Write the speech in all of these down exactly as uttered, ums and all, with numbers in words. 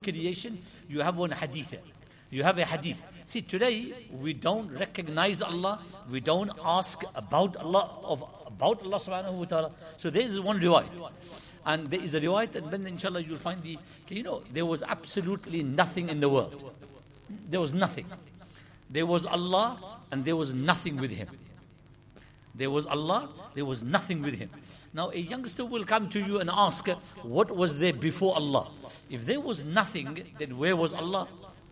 creation, you have one hadith. You have a hadith. See, today we don't recognize Allah. We don't ask about Allah of about Allah subhanahu wa ta'ala. So there is one riwayat. And there is a riwayat, and then inshallah you'll find the, you know, there was absolutely nothing in the world. There was nothing. There was Allah and there was nothing with Him. There was Allah, there was nothing with Him. Now a youngster will come to you and ask, what was there before Allah? If there was nothing, then where was Allah?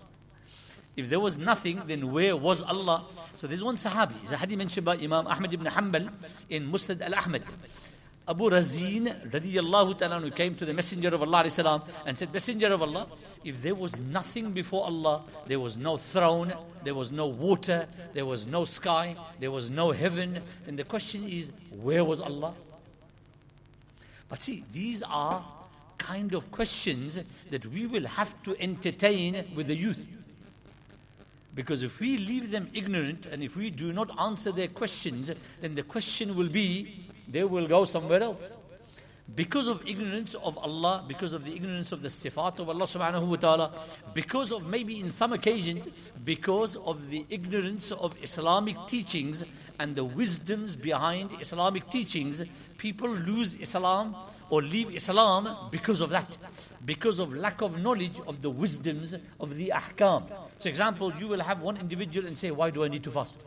If there was nothing, then where was Allah? So there's one Sahabi, it's a hadith mentioned by Imam Ahmad ibn Hanbal in Musnad al-Ahmad. Abu Razin radiyallahu ta'ala who came to the Messenger of Allah salam, and said, Messenger of Allah, if there was nothing before Allah, there was no throne, there was no water, there was no sky, there was no heaven, then the question is, where was Allah? But see, these are kind of questions that we will have to entertain with the youth. Because if we leave them ignorant and if we do not answer their questions, then the question will be, they will go somewhere else. Because of ignorance of Allah, because of the ignorance of the sifat of Allah subhanahu wa ta'ala, because of maybe in some occasions, because of the ignorance of Islamic teachings and the wisdoms behind Islamic teachings, people lose Islam or leave Islam because of that. Because of lack of knowledge of the wisdoms of the ahkam. So example, you will have one individual and say, why do I need to fast?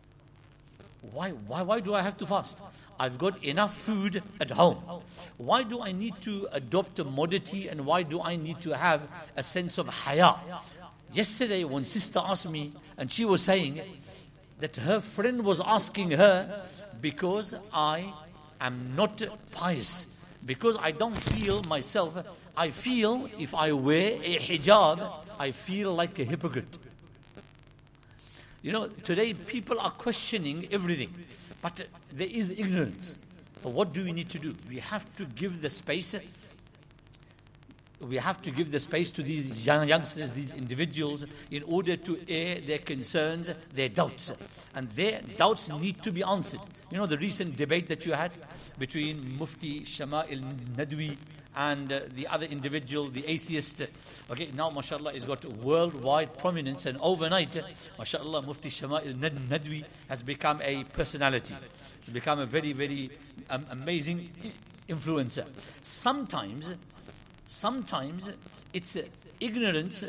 Why, why, why do I have to fast? I've got enough food at home. Why do I need to adopt a modesty and why do I need to have a sense of haya? Yesterday, one sister asked me and she was saying that her friend was asking her because I am not pious. Because I don't feel myself, I feel if I wear a hijab, I feel like a hypocrite. You know, today people are questioning everything, but there is ignorance. But what do we need to do? We have to give the space. We have to give the space to these young youngsters, these individuals, in order to air their concerns, their doubts. And their doubts need to be answered. You know, the recent debate that you had between Mufti Shama'il Nadwi and uh, the other individual, the atheist. Okay, now mashallah has got worldwide prominence, and overnight, mashallah, Mufti Shama'il Nadwi has become a personality. He's become a very, very um, amazing influencer. Sometimes, sometimes it's uh, ignorance.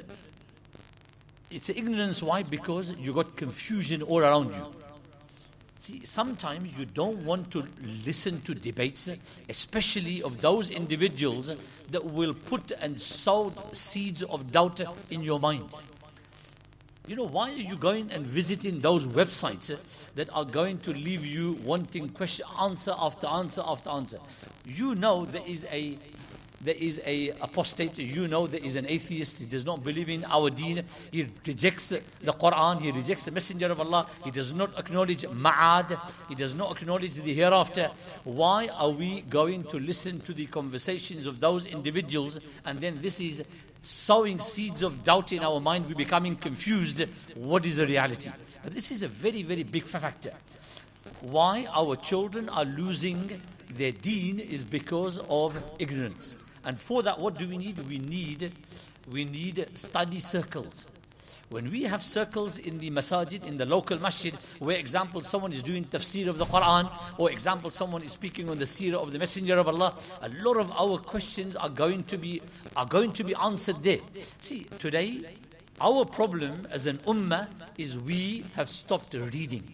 It's ignorance. Why? Because you got confusion all around you. See, sometimes you don't want to listen to debates, especially of those individuals that will put and sow seeds of doubt in your mind. You know, why are you going and visiting those websites that are going to leave you wanting question, answer after answer after answer? You know there is a There is a apostate, you know there is an atheist, he does not believe in our deen, he rejects the Quran, he rejects the Messenger of Allah, he does not acknowledge Ma'ad, he does not acknowledge the hereafter. Why are we going to listen to the conversations of those individuals, and then this is sowing seeds of doubt in our mind, we're becoming confused, what is the reality? But this is a very, very big factor. Why our children are losing their deen is because of ignorance. And for that, what do we need? We need, we need study circles. When we have circles in the masajid, in the local masjid, where example someone is doing tafsir of the Quran, or example someone is speaking on the seerah of the Messenger of Allah, a lot of our questions are going to be are going to be answered there. See, today our problem as an ummah is we have stopped reading.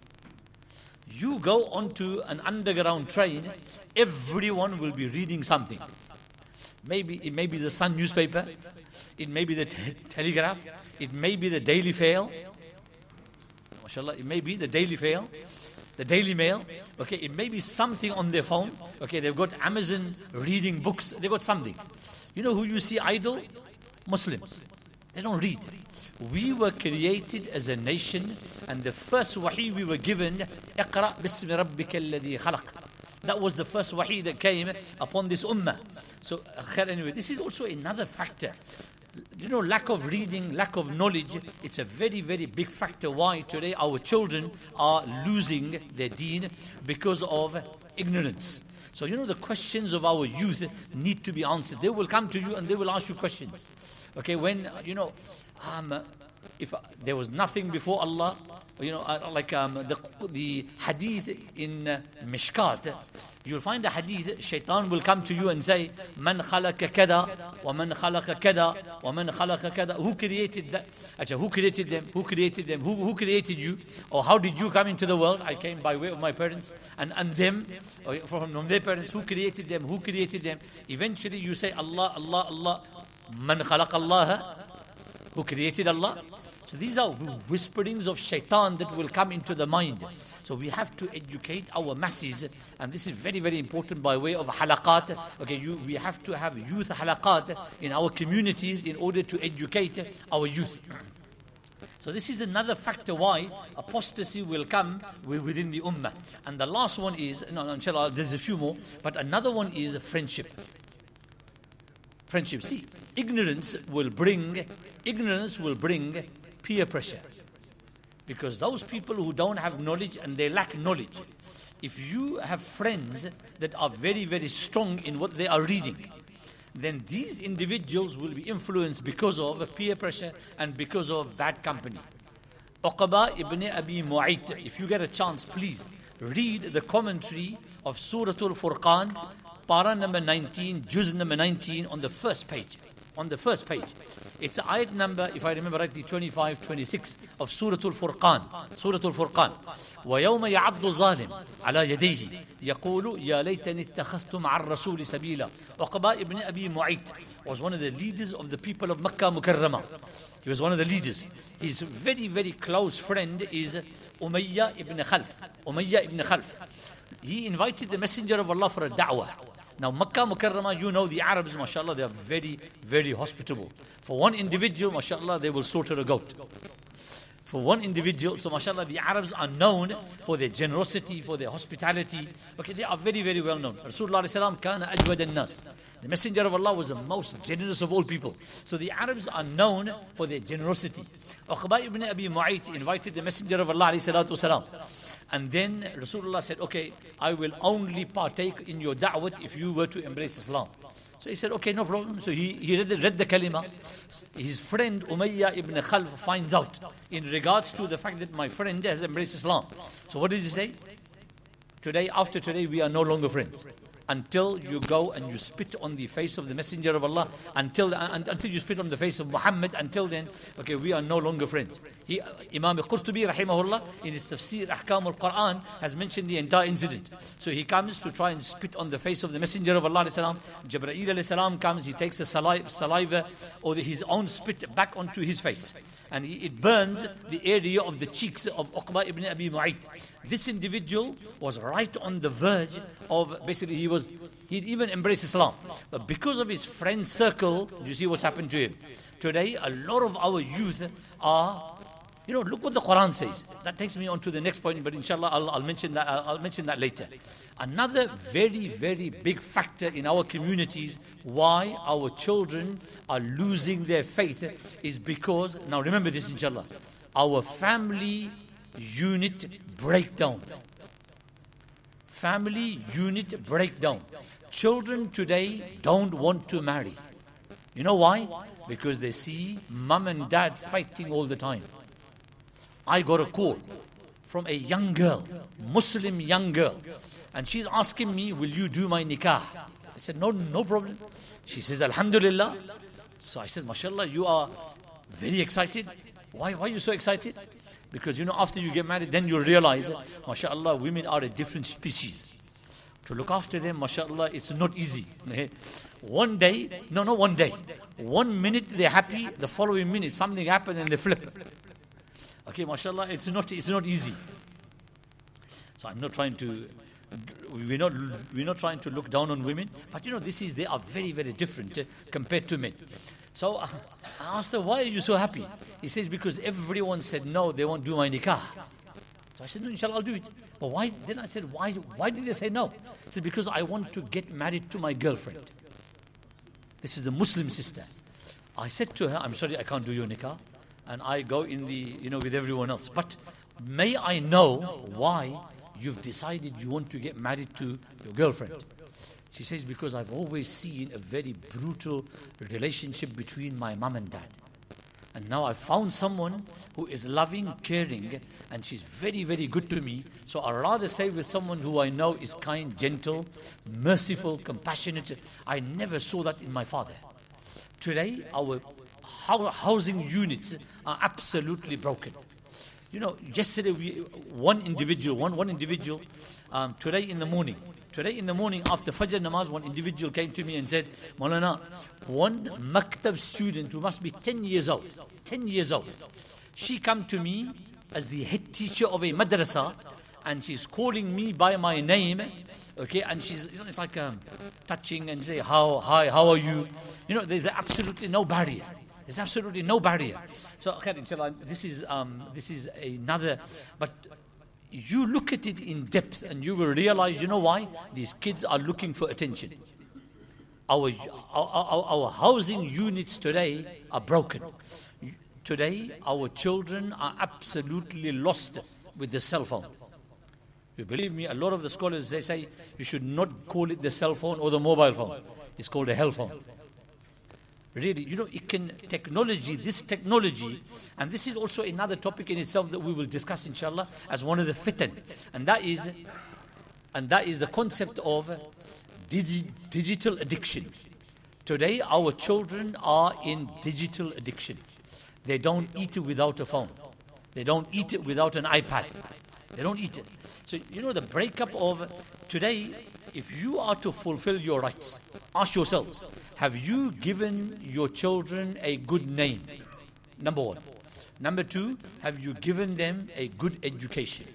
You go onto an underground train, everyone will be reading something. Maybe it may be the Sun newspaper, it may be the te- Telegraph, it may be the Daily Mail. MashaAllah, it may be the Daily Mail, the Daily Mail. Okay, it may be something on their phone. Okay, they've got Amazon reading books. They've got something. You know who you see idle? Muslims. They don't read. We were created as a nation, and the first wahi we were given, Iqra bismi rabbika alladhi khalaq. That was the first wahi that came upon this ummah. So, anyway, this is also another factor. You know, lack of reading, lack of knowledge, it's a very, very big factor why today our children are losing their deen, because of ignorance. So, you know, the questions of our youth need to be answered. They will come to you and they will ask you questions. Okay, when, you know, um, if uh, there was nothing before Allah, you know, uh, like um, the, the hadith in uh, Mishkat, you'll find a hadith, shaitan will come to you and say, Man khalaqa kada, wa man khalaqa kada, wa man khalaqa kada. Who created that? Achha, who created them? Who created them? Who, who created you? Or how did you come into the world? I came by way of my parents. And, and them, or from, from their parents, who created them? Who created them? Eventually you say, Allah, Allah, Allah. Man khalaqa Allah. Who created Allah? So these are whisperings of shaitan that will come into the mind. So we have to educate our masses, and this is very, very important by way of halaqat. Okay, you, we have to have youth halaqat in our communities in order to educate our youth. So this is another factor why apostasy will come within the ummah. And the last one is, no, no, inshallah, there's a few more, but another one is friendship. Friendship. See, ignorance will bring, ignorance will bring peer pressure. Because those people who don't have knowledge and they lack knowledge, if you have friends that are very, very strong in what they are reading, then these individuals will be influenced because of peer pressure and because of bad company. Uqba ibn Abi Mu'ayt, if you get a chance, please read the commentary of Surah Al-Furqan, para number nineteen, juz number nineteen, on the first page. On the first page. It's ayat number, if I remember rightly, twenty-five, twenty-six of Surah Al-Furqan. Surah Al-Furqan. وَيَوْمَ يَعَضُّ الظَّالِمُ عَلَى يَدَيْهِ يَقُولُ يَا لَيْتَنِي اتَّخَذْتُ مَعَ الرَّسُولِ سَبِيلًا. Uqba ibn Abi Mu'ayt was one of the leaders of the people of Makkah Mukarramah. He was one of the leaders. His very, very close friend is Umayyah ibn Khalf. Umayyah ibn Khalf. He invited the Messenger of Allah for a da'wah. Now, Makkah Mukarramah, you know the Arabs, mashallah, they are very, very hospitable. For one individual, mashallah, they will slaughter a goat. For one individual, so mashallah, the Arabs are known for their generosity, for their hospitality. Okay, they are very, very well known. Rasulullah sallallahu kana ajwad an-nas. The Messenger of Allah was the most generous of all people. So the Arabs are known for their generosity. Uqba ibn Abi Mu'ayt invited the Messenger of Allah sallallahu sallam. And then Rasulullah said, okay, I will only partake in your da'wat if you were to embrace Islam. So he said, okay, no problem. So he, he read, the, read the kalima. His friend Umayyah ibn Khalf finds out in regards to the fact that my friend has embraced Islam. So what does he say? Today, after today, we are no longer friends. Until you go and you spit on the face of the Messenger of Allah, until uh, until you spit on the face of Muhammad, until then, okay, we are no longer friends. He, uh, Imam Qurtubi, rahimahullah, in his tafsir, Ahkam al-Quran, has mentioned the entire incident. So he comes to try and spit on the face of the Messenger of Allah, Jibreel salam comes, he takes a saliva, saliva or the, his own spit back onto his face. And he, it burns the area of the cheeks of Uqba ibn Abi Mu'ayt. This individual was right on the verge of, basically he was, he'd even embraced Islam. But because of his friend circle, you see what's happened to him. Today, a lot of our youth are, you know, look what the Quran says. That takes me on to the next point, but inshallah I'll, I'll mention that, I'll, I'll mention that later. Another very, very big factor in our communities why our children are losing their faith is because, now remember this inshallah, our family unit breakdown. Family unit breakdown. Children today don't want to marry. You know why? Because they see mom and dad fighting all the time. I got a call from a young girl, Muslim young girl, and she's asking me, will you do my nikah? I said, no, no problem. She says, Alhamdulillah. So I said, mashallah, you are very excited. Why, why are you so excited? Because, you know, after you get married, then you'll realize, mashallah, women are a different species. To look after them, mashallah, it's not easy. One day, no, no, one day. One minute they're happy, the following minute something happens and they flip. Okay, mashallah, it's not, it's not easy. So I'm not trying to, we're not, we're not trying to look down on women, but you know, this is, they are very, very different uh, compared to men. So uh, I asked her, why are you so happy? He says, because everyone said no, they won't do my nikah. So I said, no, inshallah, I'll do it. But why? Then I said, why, why did they say no? He said, because I want to get married to my girlfriend. This is a Muslim sister. I said to her, I'm sorry, I can't do your nikah. And I go in the, you know, with everyone else. But may I know why you've decided you want to get married to your girlfriend? She says, because I've always seen a very brutal relationship between my mom and dad. And now I've found someone who is loving, caring, and she's very, very good to me. So I'd rather stay with someone who I know is kind, gentle, merciful, compassionate. I never saw that in my father. Today, our housing units are absolutely broken. You know, yesterday, we, one individual, one, one individual, um, today in the morning, Today in the morning after Fajr Namaz, one individual came to me and said, Maulana, one maktab student who must be ten years old, ten years old, she come to me as the head teacher of a madrasa, and she's calling me by my name, okay, and she's, it's like um, touching and say, how, hi, how are you? You know, there's absolutely no barrier. There's absolutely no barrier. So, khair, inshallah, this is, um, this is another, but you look at it in depth and you will realize, you know why? These kids are looking for attention. Our, our, our, our housing units today are broken. Today, our children are absolutely lost with the cell phone. You believe me, a lot of the scholars, they say you should not call it the cell phone or the mobile phone. It's called a hell phone. Really, you know, it can, technology, this technology, and this is also another topic in itself that we will discuss, inshallah, as one of the fitan. And that is, and that is the concept of digi- digital addiction. Today, our children are in digital addiction. They don't eat it without a phone. They don't eat it without an iPad. They don't eat it. So, you know, the breakup of today, if you are to fulfill your rights, ask yourselves, have you given your children a good name? Number one. Number two, have you given them a good education?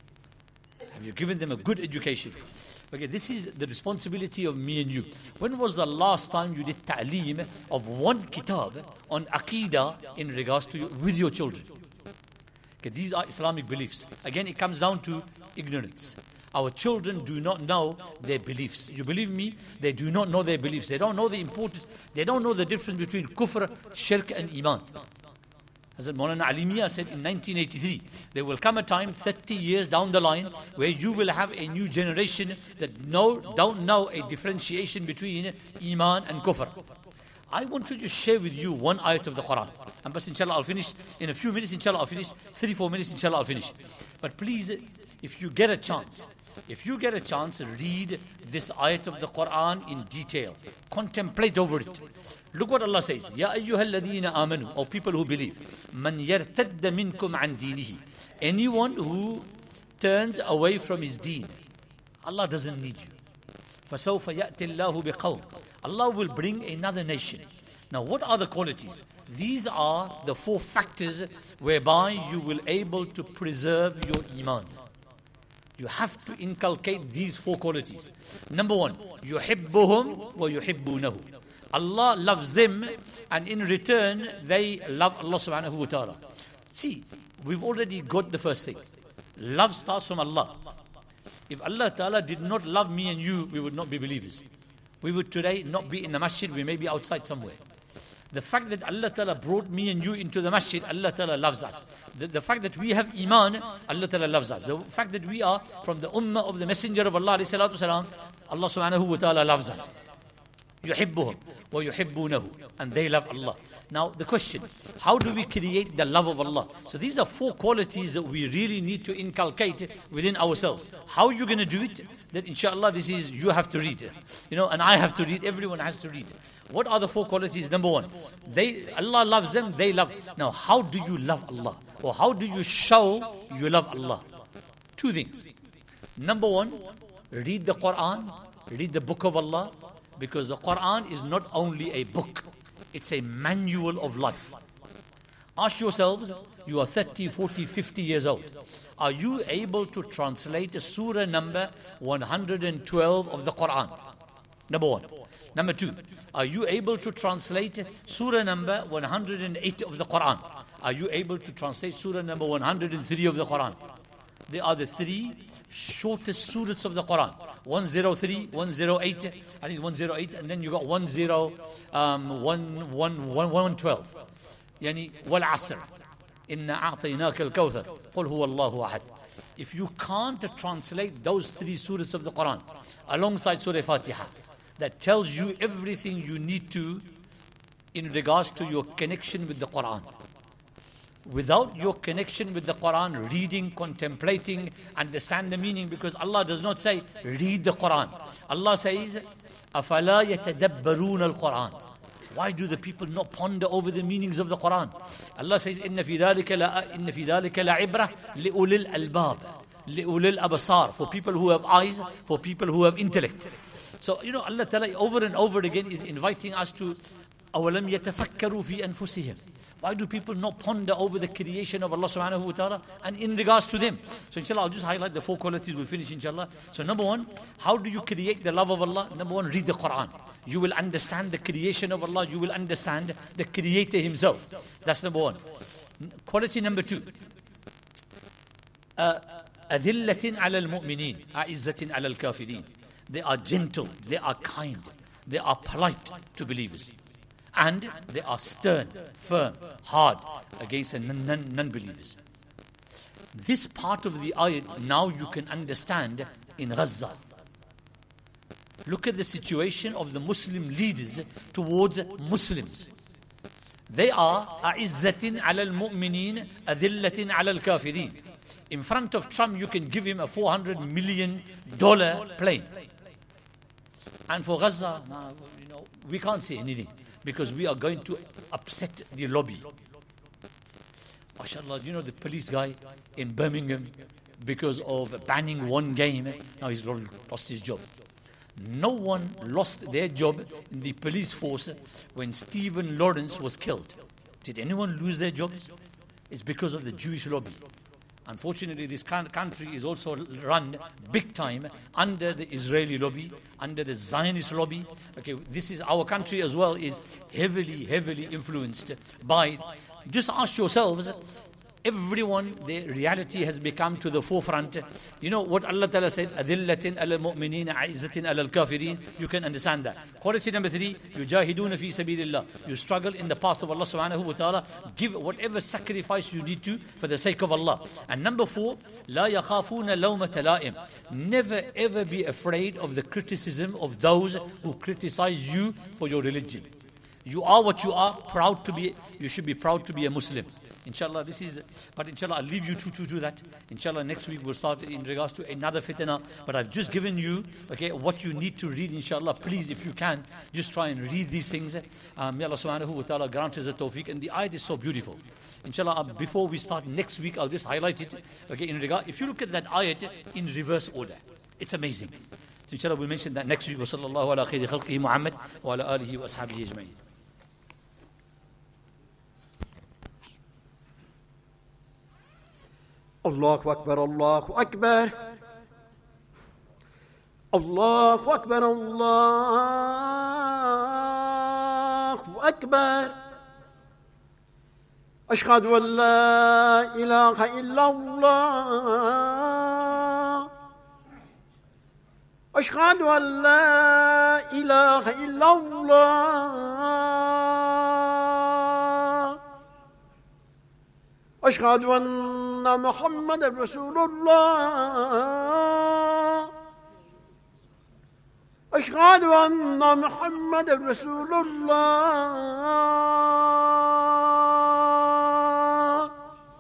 Have you given them a good education? Okay, this is the responsibility of me and you. When was the last time you did ta'aleem of one kitab on Aqidah in regards to you, with your children? Okay, these are Islamic beliefs. Again, it comes down to ignorance. Our children do not know their beliefs. You believe me? They do not know their beliefs. They don't know the importance. They don't know the difference between kufr, shirk and iman. As Maulana Ali Mia said in nineteen eighty-three, there will come a time thirty years down the line where you will have a new generation that know, don't know a differentiation between iman and kufr. I want to just share with you one ayat of the Quran. And but inshallah I'll finish in a few minutes, inshallah I'll finish. Three, four minutes, inshallah I'll finish. But please, if you get a chance, if you get a chance, read this ayat of the Quran in detail. Contemplate over it. Look what Allah says. Ya ayyuhalladhina amanu, or people who believe. Man yartadda minkum an dinihi. Anyone who turns away from his deen. Allah doesn't need you. فَسَوْفَ يَأْتِ اللَّهُ بِقَوْمٍ. Allah will bring another nation. Now, what are the qualities? These are the four factors whereby you will able to preserve your iman. You have to inculcate these four qualities. Number one, يُحِبُّهُمْ وَيُحِبُّونَهُ. Allah loves them, and in return, they love Allah subhanahu wa ta'ala. See, we've already got the first thing. Love starts from Allah. If Allah ta'ala did not love me and you, we would not be believers. We would today not be in the masjid, we may be outside somewhere. The fact that Allah ta'ala brought me and you into the masjid, Allah ta'ala loves us. The, the fact that we have iman, Allah ta'ala loves us. The fact that we are from the ummah of the messenger of Allah, Allah subhanahu wa ta'ala loves us. يُحِبُّهُمْ وَيُحِبُّونَهُ. And they love Allah. Now the question, how do we create the love of Allah? So these are four qualities that we really need to inculcate within ourselves. How are you going to do it? That inshallah this is, you have to read. You know, and I have to read, everyone has to read. What are the four qualities? Number one, they, Allah loves them, they love. Now how do you love Allah? Or how do you show you love Allah? Two things. Number one, read the Quran, read the book of Allah, because the Quran is not only a book, it's a manual of life. Ask yourselves, you are thirty, forty, fifty years old. Are you able to translate a surah number one hundred twelve of the Quran? Number one. Number two, are you able to translate surah number one hundred eight of the Quran? Are you able to translate surah number one hundred three of the Quran? They are the three shortest surahs of the Quran. one oh three, one oh eight, I think one oh eight, and then you got one oh, um, one, one, one, one twelve. Yani, wal asr. Inna a'tainaka al-kawthar. Qul huwa Allahu ahad. if you can't translate those three surahs of the Quran alongside Surah Fatiha, that tells you everything you need to in regards to your connection with the Quran. Without your connection with the Quran, reading, contemplating, understand the meaning, because Allah does not say, read the Quran. Allah says, أَفَلَا يَتَدَبَّرُونَ الْقُرْآنَ. Why do the people not ponder over the meanings of the Quran? Allah says, إِنَّ فِي ذَلِكَ لَا إِنَّ فِي ذَلِكَ لَعِبْرَةً لِأُولِي الْأَلْبَابِ لِأُولِي الْأَبْصَارِ. For people who have eyes, for people who have intellect. So, you know, Allah Ta'ala over and over again is inviting us to أَوَلَمْ يَتَفَكَّرُوا فِي أَنفُسِهِمْ. Why do people not ponder over the creation of Allah subhanahu wa ta'ala and in regards to them? So inshallah, I'll just highlight the four qualities, we'll finish inshallah. So number one, how do you create the love of Allah? Number one, read the Quran. You will understand the creation of Allah, you will understand the Creator Himself. That's number one. Quality number two, أَذِلَّةٍ عَلَى الْمُؤْمِنِينَ أَعِزَّةٍ عَلَى الْكَافِرِينَ. They are gentle, they are kind, they are polite to believers. And they are stern, firm, hard against non- non-believers. This part of the ayat now you can understand in Gaza. Look at the situation of the Muslim leaders towards Muslims. They are أَعِزَّةٍ عَلَى الْمُؤْمِنِينَ أَذِلَّةٍ عَلَى الْكَافِرِينَ. In front of Trump, you can give him a four hundred million dollars plane. And for Gaza, nah, you know, we can't say anything, because we are going to upset the lobby. MashaAllah, you know the police guy in Birmingham, because of banning one game, now he's lost his job. No one lost their job in the police force when Stephen Lawrence was killed. Did anyone lose their jobs? It's because of the Jewish lobby. Unfortunately, this country is also run big time under the Israeli lobby, under the Zionist lobby. Okay, this is our country as well, is heavily, heavily influenced by. Just ask yourselves, everyone, their reality has become to the forefront. You know what Allah Ta'ala said, أَذِلَّةٍ عَلَى الْمُؤْمِنِينَ عَزَّةٍ عَلَى الْكَافِرِينَ. You can understand that. Quality number three, يُجَاهِدُونَ فِي سَبِيلِ اللَّهِ. You struggle in the path of Allah subhanahu wa ta'ala. Give whatever sacrifice you need to for the sake of Allah. And number four, لَا يَخَافُونَ لَوْمَةَ لَائِمٍ. Never ever be afraid of the criticism of those who criticize you for your religion. You are what you are, proud to be, you should be proud to be a Muslim. Inshallah, this is, but inshallah, I'll leave you to, to do that. Inshallah, next week we'll start in regards to another fitna. But I've just given you, okay, what you need to read, inshallah. Please, if you can, just try and read these things. Um, may Allah subhanahu wa ta'ala grant us the tawfiq. And the ayat is so beautiful. Inshallah, uh, before we start next week, I'll just highlight it. Okay, in regard, if you look at that ayat in reverse order, it's amazing. So inshallah, we'll mention that next week. Wa sallallahu ala khayri khalqihi Muhammad wa ala alihi wa ashabihi ajma'in. الله أكبر الله أكبر الله أكبر الله أكبر أشهد أن لا إله إلا الله أشهد أن لا إله إلا الله أشهد أن محمد رسول الله أشهد أن محمد رسول الله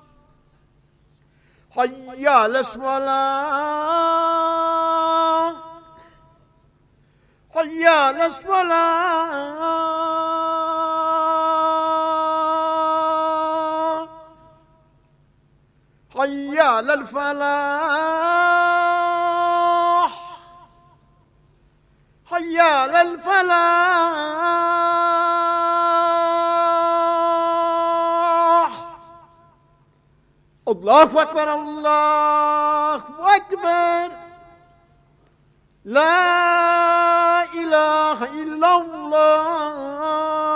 حي على الصلاة حي على الصلاة حي على الفلاح حي على الفلاح الله أكبر الله أكبر لا إله إلا الله.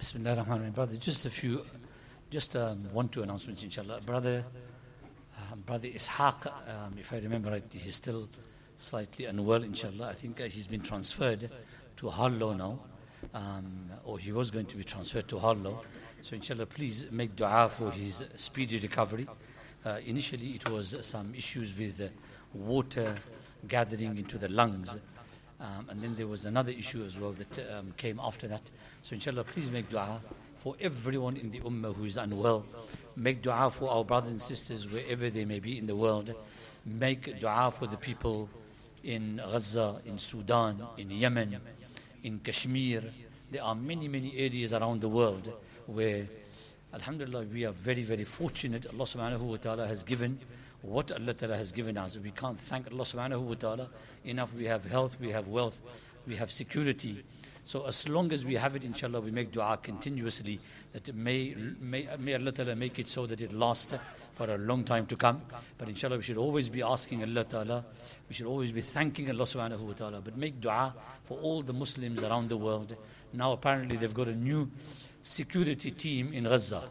Bismillah ar-Rahman ar-Rahim. Brother, just a few, just um, one, two announcements, inshallah. Brother, uh, Brother Ishaq, um, if I remember right, he's still slightly unwell, inshallah. I think uh, he's been transferred to Harlow now, um, or he was going to be transferred to Harlow. So, inshallah, please make dua for his speedy recovery. Uh, initially, it was some issues with uh, water gathering into the lungs. Um, and then there was another issue as well that um, came after that. So inshallah, please make dua for everyone in the ummah who is unwell. Make dua for our brothers and sisters wherever they may be in the world. Make dua for the people in Gaza, in Sudan, in Yemen, in Kashmir. There are many, many areas around the world where, alhamdulillah, we are very, very fortunate. Allah subhanahu wa ta'ala has given what Allah Ta'ala has given us. We can't thank Allah subhanahu wa ta'ala enough. We have health, we have wealth, we have security. So as long as we have it, inshallah, we make dua continuously that it may, may, may Allah Ta'ala make it so that it lasts for a long time to come. But inshallah, we should always be asking Allah Ta'ala, we should always be thanking Allah subhanahu wa ta'ala. But make dua for all the Muslims around the world. Now apparently they've got a new security team in Gaza.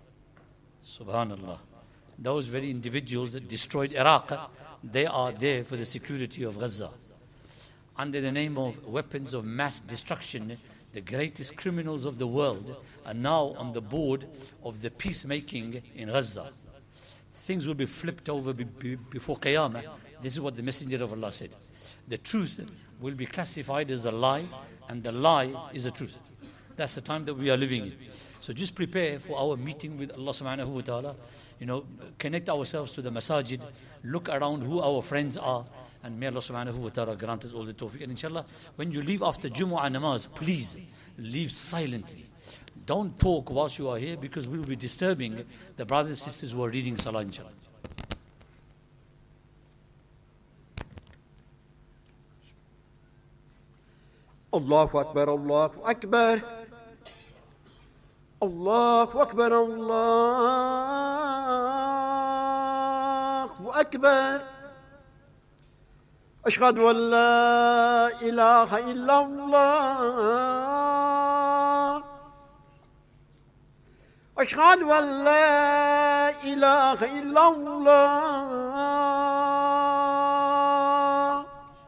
Subhanallah. Those very individuals that destroyed Iraq, they are there for the security of Gaza. Under the name of weapons of mass destruction, the greatest criminals of the world are now on the board of the peacemaking in Gaza. Things will be flipped over be, be, before Qiyamah. This is what the Messenger of Allah said. The truth will be classified as a lie, and the lie is a truth. That's the time that we are living in. So just prepare for our meeting with Allah subhanahu wa ta'ala. You know, connect ourselves to the masajid, look around who our friends are, and may Allah subhanahu wa ta'ala grant us all the tawfiq. And inshallah, when you leave after Jumu'ah namaz, please leave silently. Don't talk whilst you are here, because we will be disturbing the brothers and sisters who are reading salah, inshallah. Allahu Akbar, Allahu Akbar. الله أكبر الله أكبر أشهد أن لا إله إلا الله أشهد أن لا إله إلا الله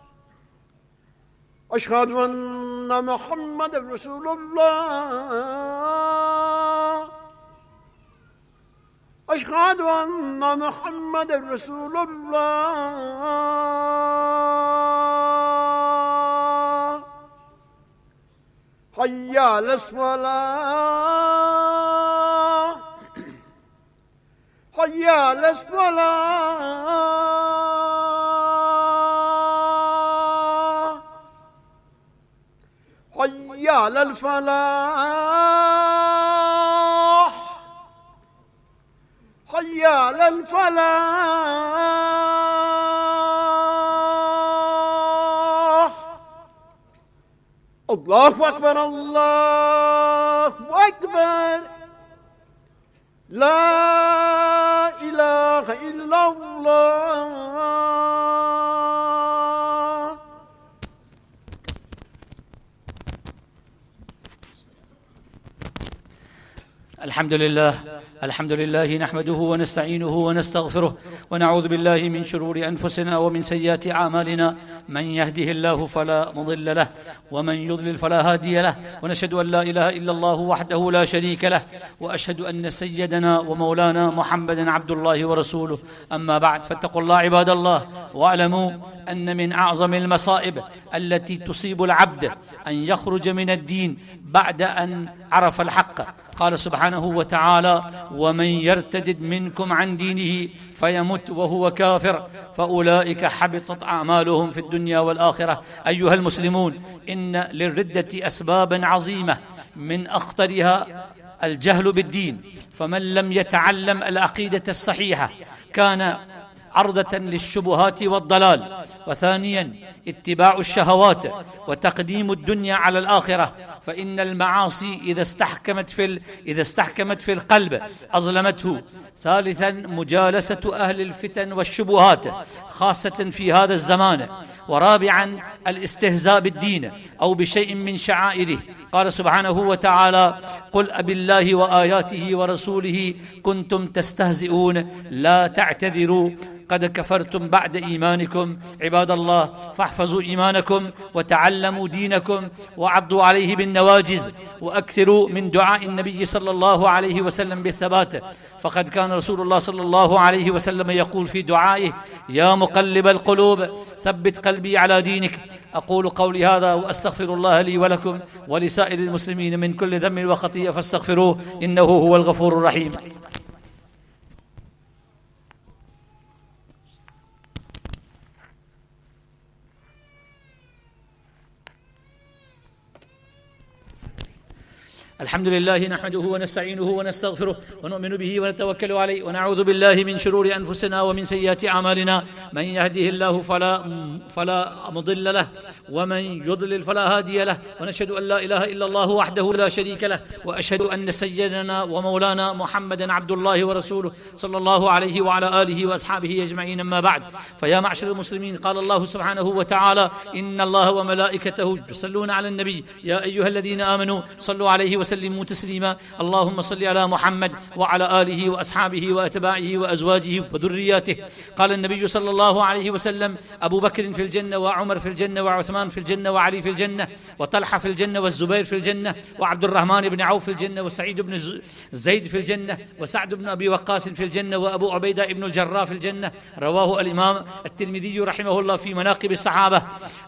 أشهد أن محمد رسول الله أشهد أن محمد رسول الله حي على الصلاة حي على الصلاة حي على الفلاح حي على الفلاح الله أكبر الله أكبر لا إله إلا الله الحمد لله الحمد لله نحمده ونستعينه ونستغفره ونعوذ بالله من شرور أنفسنا ومن سيئات أعمالنا من يهده الله فلا مضل له ومن يضلل فلا هادي له ونشهد أن لا إله إلا الله وحده لا شريك له وأشهد أن سيدنا ومولانا محمدا عبد الله ورسوله أما بعد فاتقوا الله عباد الله واعلموا أن من أعظم المصائب التي تصيب العبد أن يخرج من الدين بعد أن عرف الحق. قال سبحانه وتعالى ومن يرتدد منكم عن دينه فيمت وهو كافر فأولئك حبطت أعمالهم في الدنيا والآخرة. أيها المسلمون، إن للردة أسبابا عظيمة من أخطرها الجهل بالدين، فمن لم يتعلم العقيدة الصحيحة كان عرضة للشبهات والضلال. وثانيا اتباع الشهوات وتقديم الدنيا على الآخرة، فإن المعاصي إذا استحكمت في إذا استحكمت في القلب أظلمته. ثالثا مجالسة أهل الفتن والشبهات خاصة في هذا الزمان. ورابعا الاستهزاء بالدين أو بشيء من شعائره. قال سبحانه وتعالى قل أبالله وآياته ورسوله كنتم تستهزئون لا تعتذروا قد كفرتم بعد إيمانكم. عباد الله، فاحفظوا إيمانكم وتعلموا دينكم وعضوا عليه بالنواجز، وأكثروا من دعاء النبي صلى الله عليه وسلم بالثبات، فقد كان رسول الله صلى الله عليه وسلم يقول في دعائه: يا مقلب القلوب ثبت قلبي على دينك. أقول قولي هذا وأستغفر الله لي ولكم ولسائر المسلمين من كل ذنب وخطيئة فاستغفروه إنه هو الغفور الرحيم. الحمد لله نحمده ونستعينه ونستغفره ونؤمن به ونتوكل عليه ونعوذ بالله من شرور أنفسنا ومن سيئات أعمالنا، من يهده الله فلا فلا مضل له ومن يضلل فلا هادي له، ونشهد أن لا إله إلا الله وحده لا شريك له، وأشهد أن سيدنا ومولانا محمدا عبد الله ورسوله صلى الله عليه وعلى آله وأصحابه أجمعين. أما بعد، فيا معشر المسلمين، قال الله سبحانه وتعالى: إن الله وملائكته يصلون على النبي يا أيها الذين آمنوا صلوا عليه وسلموا سلموا تسليما. اللهم صل على محمد وعلى آله وأصحابه وأتباعه وأزواجه وذرياته. قال النبي صلى الله عليه وسلم: أبو بكر في الجنة، وعمر في الجنة، وعثمان في الجنة، وعلي في الجنة، وطلحة في الجنة، والزبير في الجنة، وعبد الرحمن بن عوف في الجنة، وسعيد بن زيد في الجنة، وسعد بن أبي وقاص في الجنة، وأبو عبيدة بن الجراح في الجنة. رواه الإمام الترمذي رحمه الله في مناقب الصحابة.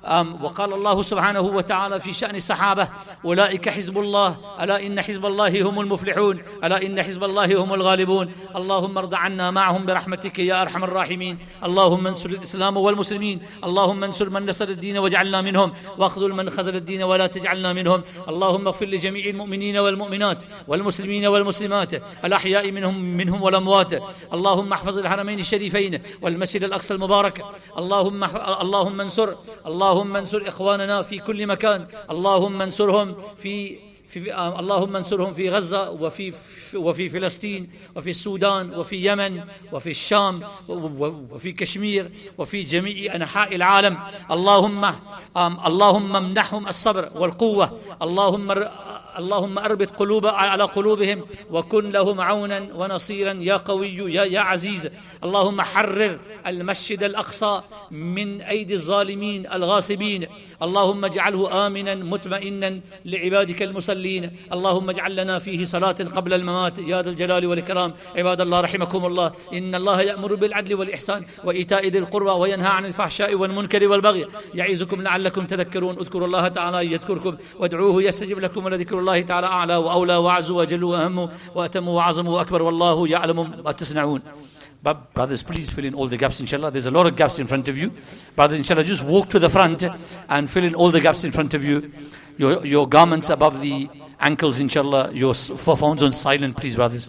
وقال الله سبحانه وتعالى في شأن الصحابة: أولئك حزب الله، ألا إن حزب الله هم المفلحون، ألا إن حزب الله هم الغالبون. اللهم ارض عنا معهم برحمتك يا أرحم الراحمين. اللهم انصر الإسلام والمسلمين، اللهم انصر من نصر الدين واجعلنا منهم، واخذل من خذل الدين ولا تجعلنا منهم. اللهم اغفر لجميع المؤمنين والمؤمنات والمسلمين والمسلمات الأحياء منهم منهم والأموات. اللهم احفظ الحرمين الشريفين والمسجد الأقصى المبارك. اللهم اللهم انصر اللهم انصر إخواننا في كل مكان. اللهم انصرهم في في اللهم انصرهم في غزة وفي وفي فلسطين وفي السودان وفي يمن وفي الشام وفي كشمير وفي جميع أنحاء العالم. اللهم اللهم امنحهم الصبر والقوة. اللهم اللهم أربط قلوب على قلوبهم وكن لهم عونا ونصيرا يا قوي يا, يا عزيز. اللهم حرر المسجد الأقصى من أيدي الظالمين الغاصبين. اللهم اجعله آمنا مطمئنا لعبادك المصلين. اللهم اجعل لنا فيه صلاة قبل الممات يا ذا الجلال والإكرام. عباد الله رحمكم الله، إن الله يأمر بالعدل والإحسان وإيتاء ذي القربى وينهى عن الفحشاء والمنكر والبغي يعظكم لعلكم تذكرون. اذكروا الله تعالى يذكركم وادعوه يستجب لكم، ولذكر الله تعالى أعلى وأولى وأعز وأجل وأهم وأتم وأعظم وأكبر، والله يعلم ما تصنعون. But brothers, please fill in all the gaps, inshallah. There's a lot of gaps in front of you. Brothers, inshallah, just walk to the front and fill in all the gaps in front of you. Your, your garments above the ankles, inshallah. Your phones on silent, please, brothers.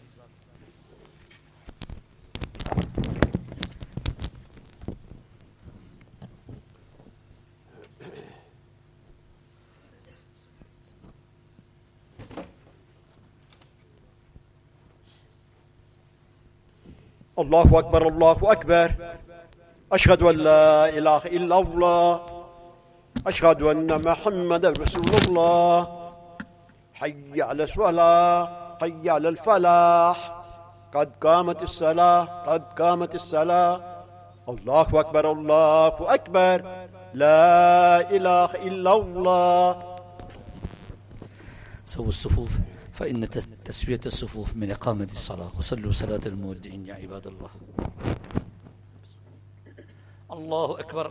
الله أكبر الله أكبر. أشهد أن لا إله إلا الله، أشهد أن محمد رسول الله. حي على الصلاة، حي على الفلاح، قد قامت الصلاة، قد قامت الصلاة. الله أكبر الله أكبر. لا إله إلا الله. سووا الصفوف فإن تسوية الصفوف من إقامة الصلاة، وصلوا صلاة المودعين يا عباد الله. الله أكبر.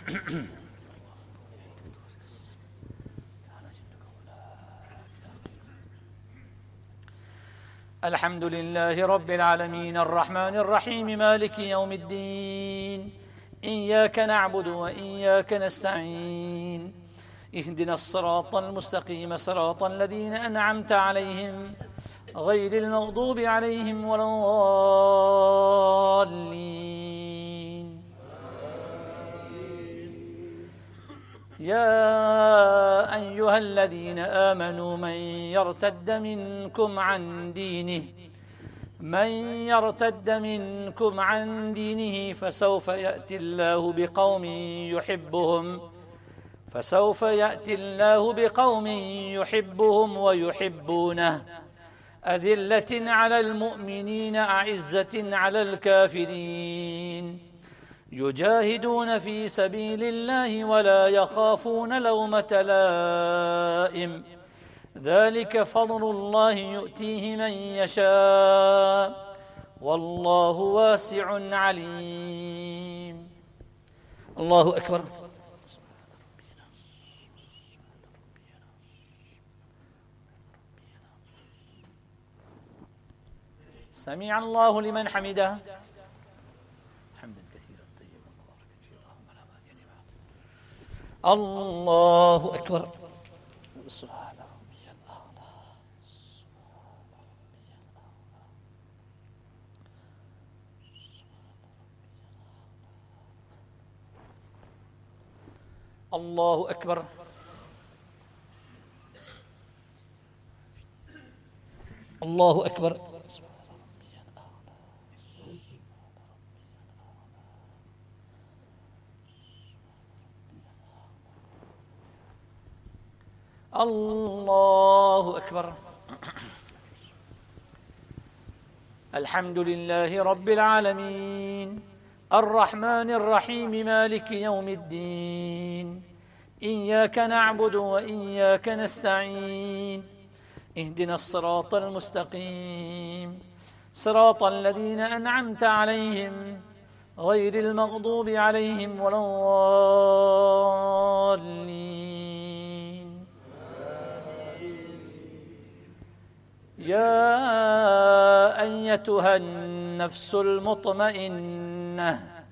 الحمد لله رب العالمين الرحمن الرحيم مالك يوم الدين، إياك نعبد وإياك نستعين، اهدنا الصراط المستقيم صراط الذين أنعمت عليهم غير المغضوب عليهم ولا الضالين. يا أيها الذين آمنوا من يرتد منكم عن دينه من يرتد منكم عن دينه فسوف يأتي الله بقوم يحبهم فسوف يأتي الله بقوم يحبهم ويحبونه أذلة على المؤمنين أعزة على الكافرين يجاهدون في سبيل الله ولا يخافون لومة لائم ذلك فضل الله يؤتيه من يشاء والله واسع عليم. الله أكبر. سمع الله لمن حمده. حمدا كثيرا طيبا مباركا فيه اللهم لا مانع لما أعطيت. الله أكبر. سبحان ربي الأعلى. الله أكبر. الله أكبر. الله أكبر. الحمد لله رب العالمين الرحمن الرحيم مالك يوم الدين إياك نعبد وإياك نستعين اهدنا الصراط المستقيم صراط الذين أنعمت عليهم غير المغضوب عليهم ولا الضالين. يا أيتها النفس المطمئنة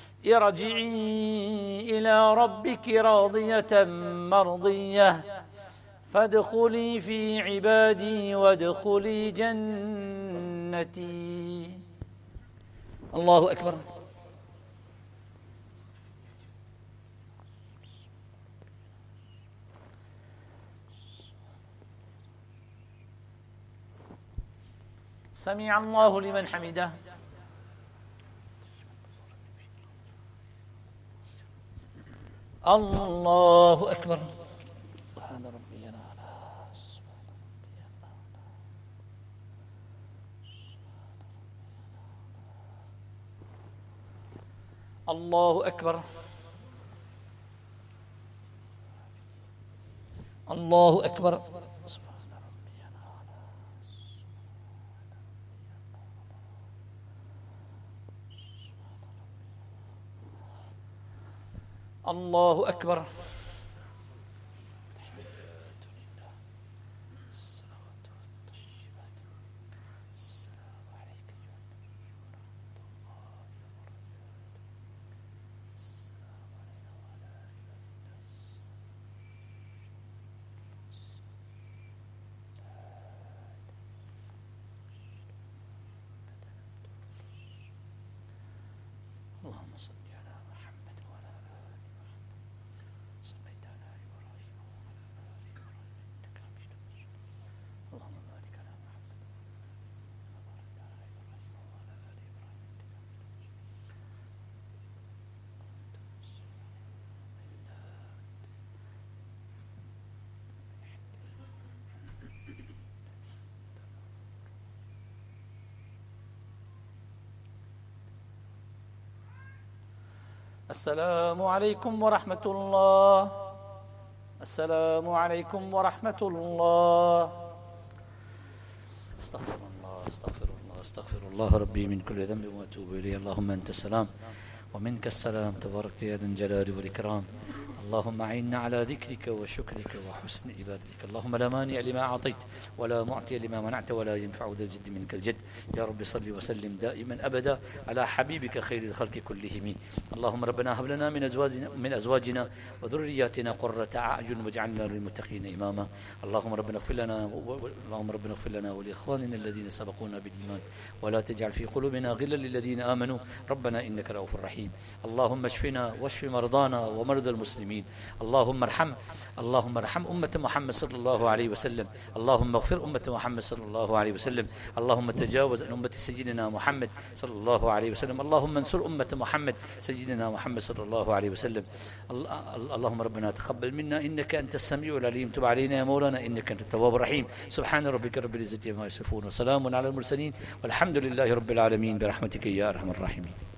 ارجعي إلى ربك راضية مرضية فادخلي في عبادي وادخلي جنتي. الله أكبر. سمع الله لمن حمده. الله أكبر. سبحان ربي الأعلى. الله أكبر. الله أكبر. الله أكبر. اللهم صل على محمد وعلى آل محمد صليت على إبراهيم وعلى آل إبراهيم إنك حميد مجيد. اللهم بارك على محمد وبارك على إبراهيم وعلى آل إبراهيم إنك حميد مجيد. السلام عليكم ورحمة الله. السلام عليكم ورحمة الله. استغفر الله استغفر الله استغفر الله ربي من كل ذنب وأتوب إليه. اللهم أنت السلام ومنك السلام تباركت يا ذا الجلال والإكرام. اللهم أعنا على ذكرك وشكرك وحسن عبادتك. اللهم لا مانع لما أعطيت ولا معطي لما منعت ولا ينفع ذا الجد منك الجد. يا رب صل وسلم دائما أبدا على حبيبك خير الخلق كلهم. اللهم ربنا هب لنا من أزواجنا من أزواجنا وذرياتنا قرة أعين واجعلنا للمتقين إماما. اللهم ربنا اغفر لنا اللهم ربنا اغفر لنا ولإخواننا الذين سبقونا بالإيمان ولا تجعل في قلوبنا غلا للذين آمنوا ربنا إنك رؤوف رحيم. اللهم اشفنا واشف مرضانا ومرضى المسلمين. اللهم ارحم اللهم ارحم أمة محمد صلى الله عليه وسلم. اللهم اغفر أمة محمد صلى الله عليه وسلم. اللهم تجاوز عن أمة سيدنا محمد صلى الله عليه وسلم. اللهم انصر أمة محمد سيدنا محمد صلى الله عليه وسلم. اللهم ربنا تقبل منا إنك أنت السميع العليم. تب علينا يا مولانا إنك أنت التواب الرحيم. سبحان ربك رب العزة عما يصفون وسلام على المرسلين والحمد لله رب العالمين برحمتك يا أرحم الراحمين.